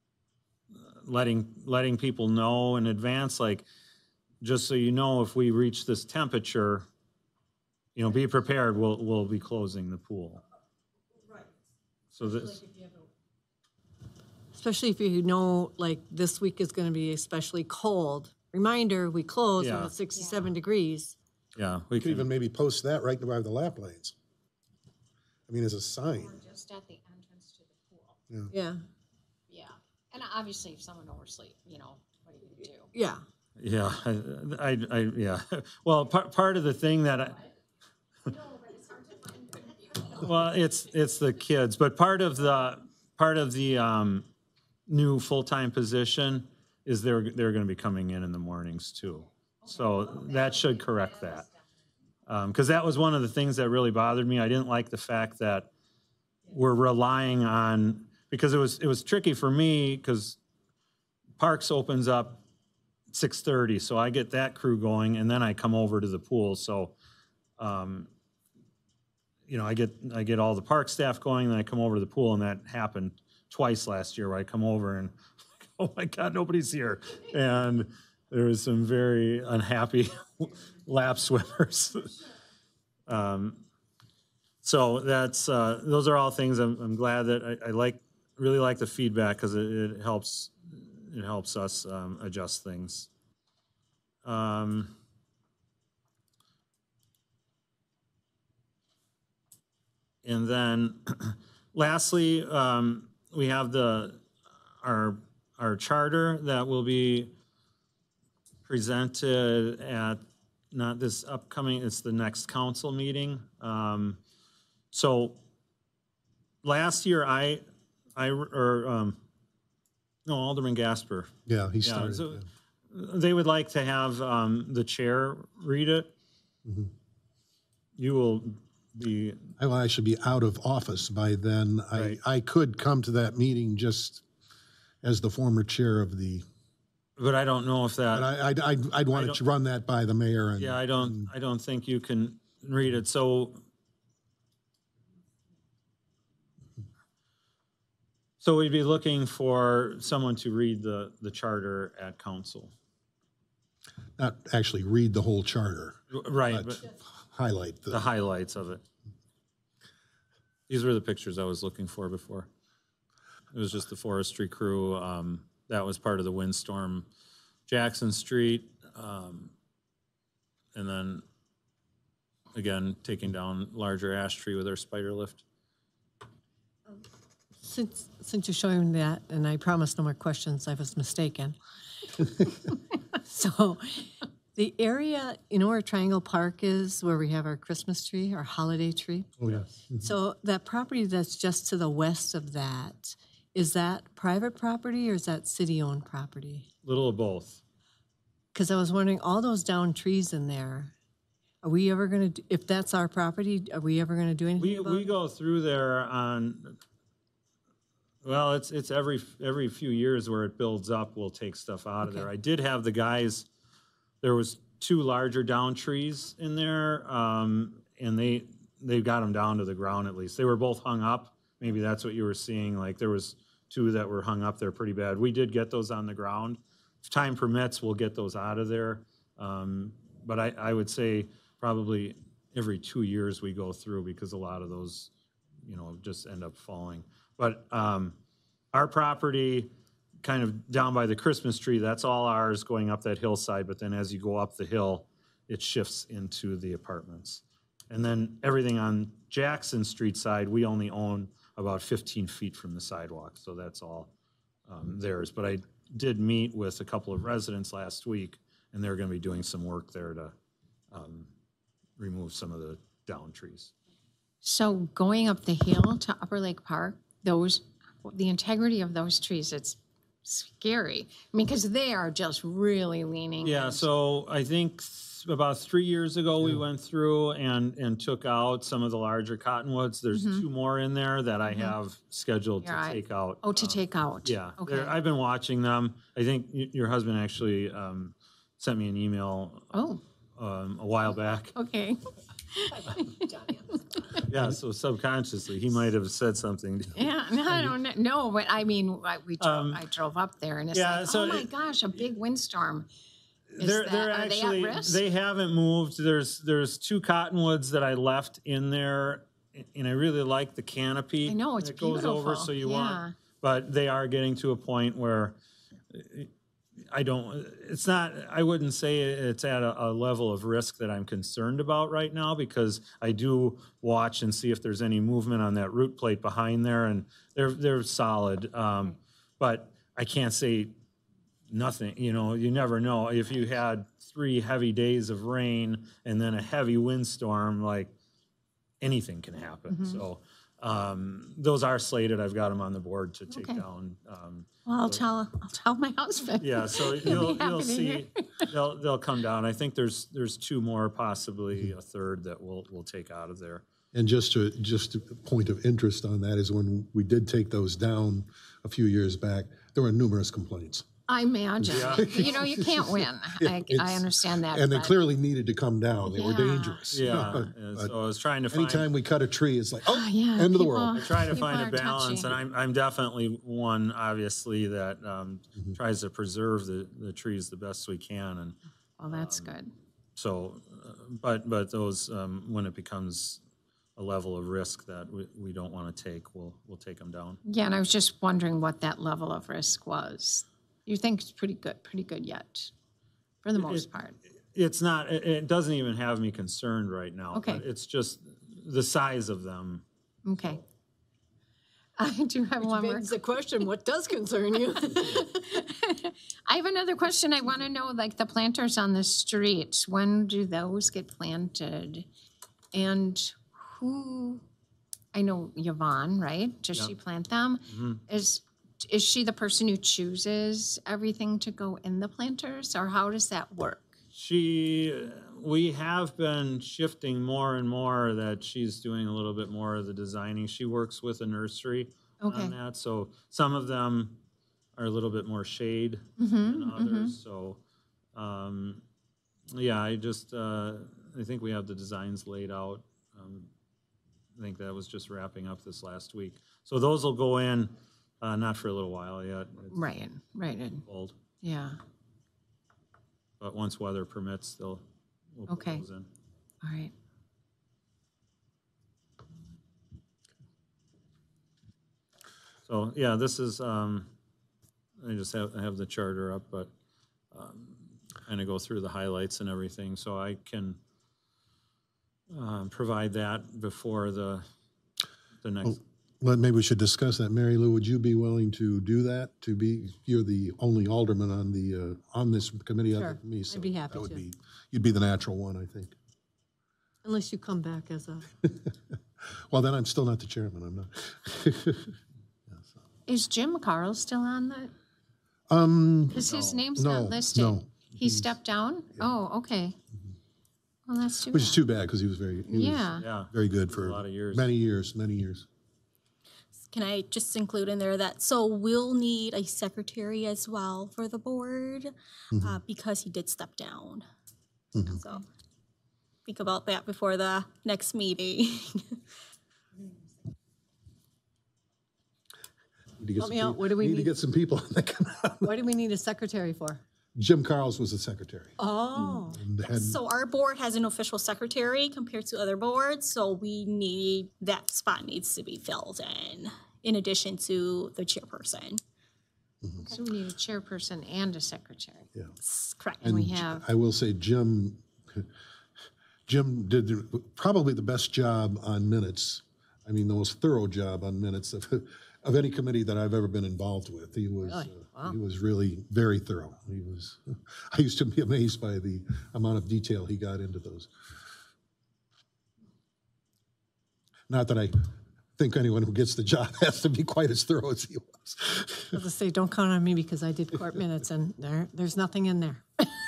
letting people know in advance, like, just so you know, if we reach this temperature, be prepared. We'll be closing the pool. Right. So this. Especially if you know, like, this week is gonna be especially cold. Reminder, we close when Yeah. it's 67 degrees. Yeah, we We could even maybe post that right by the lap lanes. I mean, as a sign. Just at the entrance to the pool. Yeah, Yeah. And obviously, if someone oversleep, what are you gonna do? yeah. Yeah, I yeah. Well, part of the thing that well, it's the kids, but part of the new full-time position is they're going to be coming in the mornings too. So that should correct that. Because that was one of the things that really bothered me. I didn't like the fact that we're relying on, because it was tricky for me because Parks opens up 6:30, so I get that crew going, and then I come over to the pool. So, I get all the park staff going, and then I come over to the pool, and that happened twice last year where I come over and, oh my God, nobody's here, and there was some very unhappy lap swimmers. So that's those are all things I'm glad that I really like the feedback because it helps. It helps us adjust things. And then, lastly, we have our charter that will be presented at not this upcoming. It's the next council meeting. So last year, no, Alderman Gasper. Yeah, he Yeah, started. so yeah. they would like to have the chair read it. You will be, I should be out of office by then. Right. I could come to that meeting just as the former chair of the, but I don't know if but that, I'd want to run that by the mayor and. yeah, I don't think you can read it. So we'd be looking for someone to read the charter at council. Not actually read the whole charter, Right, but but highlight the highlights of it. These were the pictures I was looking for before. It was just the forestry crew. That was part of the windstorm, Jackson Street. And then, again, taking down larger ash tree with our spider lift. Since you're showing that, and I promised no more questions, I was mistaken. So the area, you know where Triangle Park is, where we have our Christmas tree, our holiday tree? Oh, yes. So that property that's just to the west of that, is that private property or is that city-owned property? Little of both. Because I was wondering, all those downed trees in there, are we ever going to, if that's our property, are we ever going to do anything about We it? go through there on, well, it's every few years where it builds up, we'll take stuff out of there. Okay. I did have the guys, there was 2 larger down trees in there, and they got them down to the ground at least. They were both hung up. Maybe that's what you were seeing, like there was 2 that were hung up there pretty bad. We did get those on the ground. If time permits, we'll get those out of there. But I would say probably every 2 years we go through because a lot of those, just end up falling. But our property, kind of down by the Christmas tree, that's all ours going up that hillside. But then as you go up the hill, it shifts into the apartments. And then everything on Jackson Street side, we only own about 15 feet from the sidewalk. So that's all theirs. But I did meet with a couple of residents last week, and they're going to be doing some work there to remove some of the down trees. So going up the hill to Upper Lake Park, the integrity of those trees, it's scary. I mean, because they are just really leaning. Yeah, so I think about 3 years ago, we went through and took out some of the larger cottonwoods. There's 2 more in there that I have scheduled to Yeah, take out. Oh, to take out? Yeah, Okay. I've been watching them. I think your husband actually sent me an email Oh, a while back. okay. Yeah, so subconsciously, he might have said something. Yeah, no, I don't know, but I mean, I drove up there and it's yeah, like, so oh my gosh, a big windstorm. They're Are they actually at risk? they haven't moved. There's 2 cottonwoods that I left in there, and I really like the canopy. I know, it's that goes over, beautiful. so you Yeah. want. But they are getting to a point where I wouldn't say it's at a level of risk that I'm concerned about right now, because I do watch and see if there's any movement on that root plate behind there, and they're solid. But I can't say nothing, you never know. If you had 3 heavy days of rain and then a heavy windstorm, like anything can happen. So those are slated. I've got them on the board to take Okay. down. Well, I'll tell my husband. Yeah, so He'll be you'll happy to see, they'll come down. I think there's 2 more, possibly a third that we'll take out of there. And just a point of interest on that is when we did take those down a few years back, there were numerous complaints. I imagine. You can't win. I it's- understand that. And they but- clearly needed to come down. They were Yeah. dangerous. Yeah, But and so I was trying to find. anytime we cut a tree, it's like, oh, yeah, end of the people- world. Trying to People find are a balance, touchy. and I'm definitely one, obviously, that tries to preserve the trees the best we can, and Well, that's good. so, but those, when it becomes a level of risk that we don't want to take, we'll take them down. Yeah, and I was just wondering what that level of risk was. You think it's pretty good yet, for the most part. It's not, it doesn't even have me concerned right now. Okay. But it's just the size of them. Okay. I do have one more. Begs the question, what does concern you? I have another question. I want to know, like the planters on the streets, when do those get planted? And who I know Yvonne, right? Does she plant them? Is she the person who chooses everything to go in the planters, or how does that work? We have been shifting more and more that she's doing a little bit more of the designing. She works with a nursery Okay. on that, so some of them are a little bit more shade than others, so, yeah, I think we have the designs laid out. I think that was just wrapping up this last week. So those will go in, not for a little while yet. It's Right, right, cold. yeah, But once weather permits, we'll put Okay. those in. all right. So, yeah, this is, I have the charter up, but kind of go through the highlights and everything, so I can provide that before the next. Maybe we should discuss that. Mary Lou, would you be willing to do that? You're the only alderman on the, on this committee other Sure, than me, so. I'd be happy that would to. be You'd be the natural one, I think. Unless you come back as a, Well, then I'm still not the chairman, I'm not. Is Jim Carl still on that? Because his name's no, not listed. no. He stepped down? Oh, okay. Well, that's too Which is bad. too bad, because he was Yeah, Yeah, very good for a lot of years. many years, many years. Can I just include in there that, so we'll need a secretary as well for the board, because he did step down. So think about that before the next meeting. Need to get Help some me out. peo- What do we Need to need? get some people that can, what do we need a secretary for? Jim Carls was the secretary. Oh, And had- So our board has an official secretary compared to other boards, so that spot needs to be filled in addition to the chairperson. so we need a chairperson and a secretary. That's correct. And we have, I will say Jim did probably the best job on minutes. I mean, the most thorough job on minutes of any committee that I've ever been involved with. He was, he was really very thorough. I used to be amazed by the amount of detail he got into those. Not that I think anyone who gets the job has to be quite as thorough as he was. I was to say, don't count on me because I did court minutes and there's nothing in there.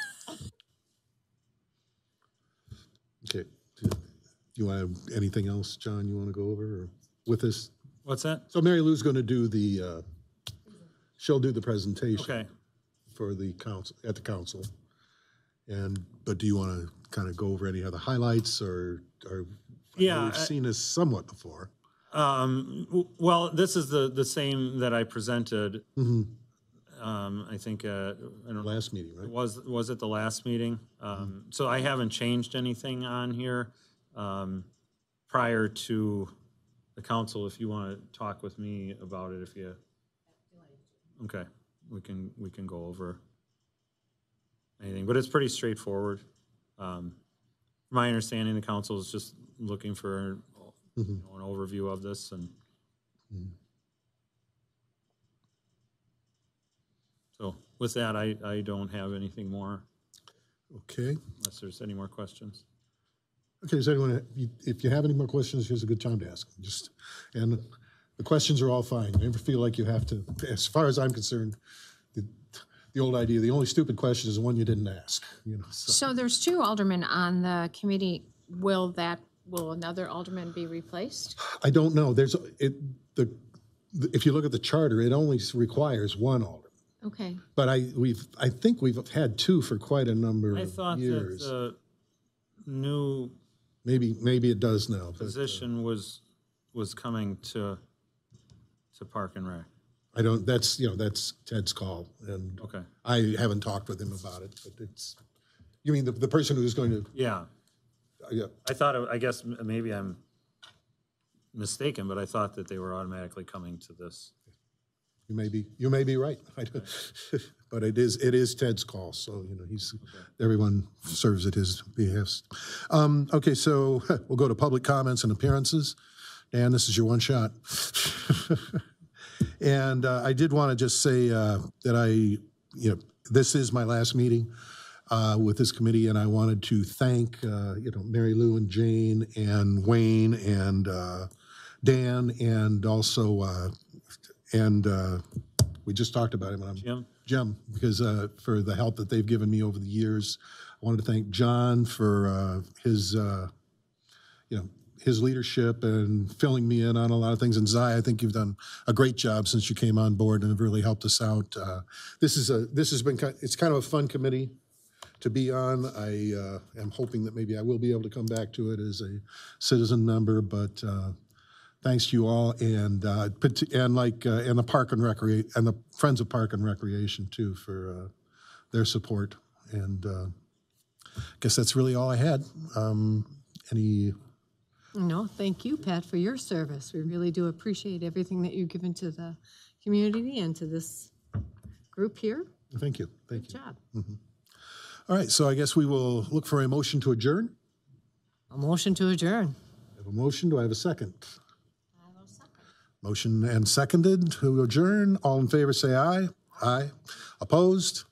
Okay. Do you want anything else, John, you want to go over or with this? What's that? So Mary Lou's going to do she'll do the presentation Okay. for the council, at the council. But do you want to kind of go over any other highlights or Yeah, we've seen this somewhat before. Well, this is the same that I presented. I think, I don't know, Last meeting, right? was it the last meeting? So I haven't changed anything on here prior to the council. If you want to talk with me about it, okay, we can go over anything, but it's pretty straightforward. From my understanding, the council is just looking for an overview of this and. So with that, I don't have anything more Okay. unless there's any more questions. Okay, does anyone, if you have any more questions, here's a good time to ask them. And the questions are all fine. Never feel like you have to, as far as I'm concerned, the old idea, the only stupid question is the one you didn't ask, so. so there's two aldermen on the committee. Will another alderman be replaced? I don't know. If you look at the charter, it only requires one alderman. Okay, But I think we've had two for quite a number I of thought that years. the new Maybe it does now. But, position was coming to Park and Rec. I don't. That's Ted's call, and Okay. I haven't talked with him about it. But you mean the person who's going to? Yeah, Yeah. I thought, I guess maybe I'm mistaken, but I thought that they were automatically coming to this. You may be right. But it is Ted's call, so everyone serves at his behest. Okay, so we'll go to public comments and appearances. Dan, this is your one shot. And I did want to just say that this is my last meeting with this committee, and I wanted to thank Mary Lou and Jane and Wayne and Dan, and also, we just talked about him. Jim? Because for the help that they've given me over the years. I wanted to thank John for his leadership and filling me in on a lot of things. And Zai, I think you've done a great job since you came on board and have really helped us out. It's kind of a fun committee to be on. I am hoping that maybe I will be able to come back to it as a citizen member, but thanks to you all, and the Park and Recreation and the Friends of Park and Recreation too for their support. And I guess that's really all I had. No, thank you, Pat, for your service. We really do appreciate everything that you've given to the community and to this group here. Thank you. Thank Good you. job. All right, so I guess we will look for a motion to adjourn. A motion to adjourn. I have a motion. Do I have a second? Motion and seconded to adjourn. All in favor, say aye. Aye. Opposed?